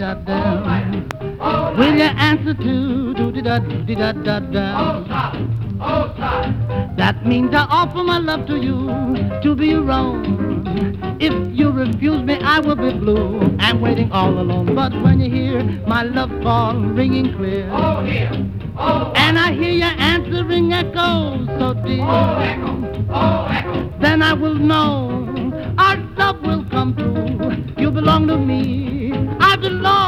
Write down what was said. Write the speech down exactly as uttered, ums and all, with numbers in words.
da da. Will you answer to do da do da da da? That means I offer my love to you to be around. If you refuse me, I will be blue and waiting all alone. But when you hear my love call ringing clear, Oh, here. Oh, and I hear your answering echo so dear, oh, echo. Oh, echo. then I will know our love will come true. You belong to me, I belong